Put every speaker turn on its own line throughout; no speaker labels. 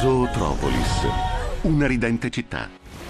Zootropolis, una ridente città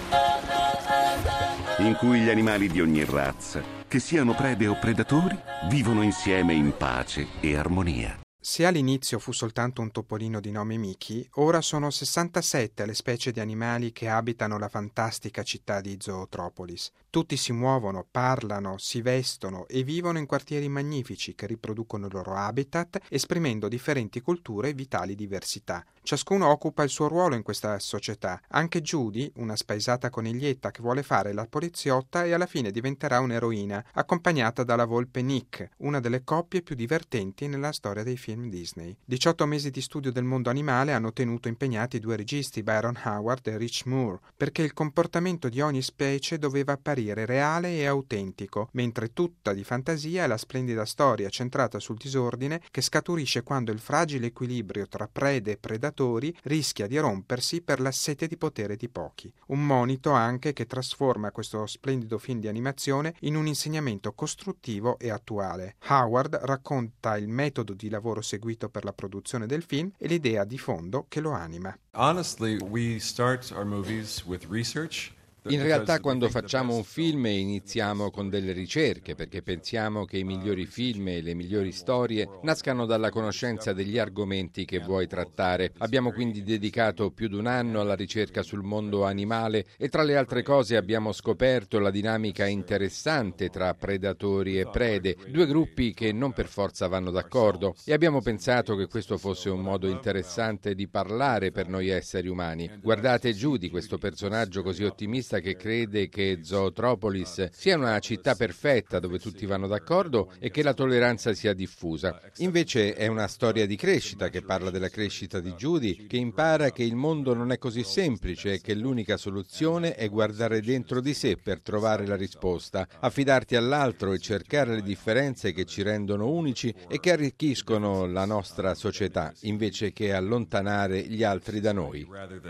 in cui gli animali di ogni razza, che siano prede o predatori, vivono insieme in pace e armonia.
Se all'inizio fu soltanto un topolino di nome Mickey, ora sono 67 le specie di animali che abitano la fantastica città di Zootropolis. Tutti si muovono, parlano, si vestono e vivono in quartieri magnifici che riproducono il loro habitat, esprimendo differenti culture e vitali diversità. Ciascuno occupa il suo ruolo in questa società. Anche Judy, una spaesata coniglietta che vuole fare la poliziotta e alla fine diventerà un'eroina, accompagnata dalla volpe Nick, una delle coppie più divertenti nella storia dei film Disney. 18 mesi di studio del mondo animale hanno tenuto impegnati 2 registi, Byron Howard e Rich Moore, perché il comportamento di ogni specie doveva apparire reale e autentico, mentre tutta di fantasia è la splendida storia centrata sul disordine che scaturisce quando il fragile equilibrio tra prede e predatori rischia di rompersi per la sete di potere di pochi. Un monito anche che trasforma questo splendido film di animazione in un insegnamento costruttivo e attuale. Howard racconta il metodo di lavoro seguito per la produzione del film e l'idea di fondo che lo anima.
Honestly, we start our movies with research.
In realtà quando facciamo un film iniziamo con delle ricerche perché pensiamo che i migliori film e le migliori storie nascano dalla conoscenza degli argomenti che vuoi trattare. Abbiamo quindi dedicato più di un anno alla ricerca sul mondo animale e tra le altre cose abbiamo scoperto la dinamica interessante tra predatori e prede, 2 gruppi che non per forza vanno d'accordo, e abbiamo pensato che questo fosse un modo interessante di parlare per noi esseri umani. Guardate Judy, questo personaggio così ottimista che crede che Zootropolis sia una città perfetta dove tutti vanno d'accordo e che la tolleranza sia diffusa. Invece è una storia di crescita che parla della crescita di Judy, che impara che il mondo non è così semplice e che l'unica soluzione è guardare dentro di sé per trovare la risposta, affidarti all'altro e cercare le differenze che ci rendono unici e che arricchiscono la nostra società, invece che allontanare gli altri da noi.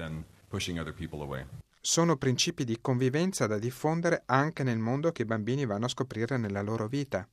Sono principi di convivenza da diffondere anche nel mondo che i bambini vanno a scoprire nella loro vita.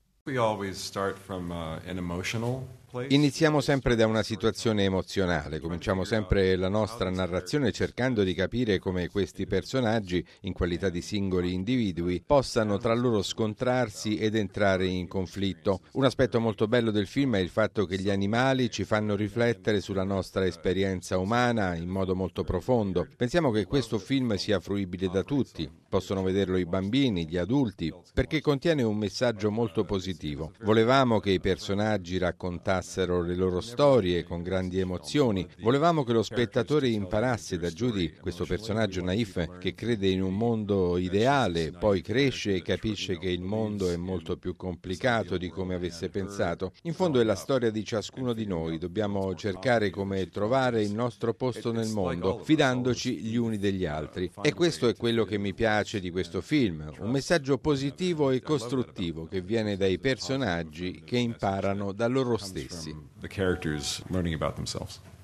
Iniziamo sempre da una situazione emozionale, cominciamo sempre la nostra narrazione cercando di capire come questi personaggi, in qualità di singoli individui, possano tra loro scontrarsi ed entrare in conflitto. Un aspetto molto bello del film è il fatto che gli animali ci fanno riflettere sulla nostra esperienza umana in modo molto profondo. Pensiamo che questo film sia fruibile da tutti, possono vederlo i bambini, gli adulti, perché contiene un messaggio molto positivo. Volevamo che i personaggi raccontassero le loro storie con grandi emozioni. Volevamo che lo spettatore imparasse da Judy, questo personaggio naif che crede in un mondo ideale, poi cresce e capisce che il mondo è molto più complicato di come avesse pensato. In fondo è la storia di ciascuno di noi, dobbiamo cercare come trovare il nostro posto nel mondo, fidandoci gli uni degli altri. E questo è quello che mi piace di questo film, un messaggio positivo e costruttivo che viene dai personaggi che imparano da loro stessi.
The characters learning about themselves.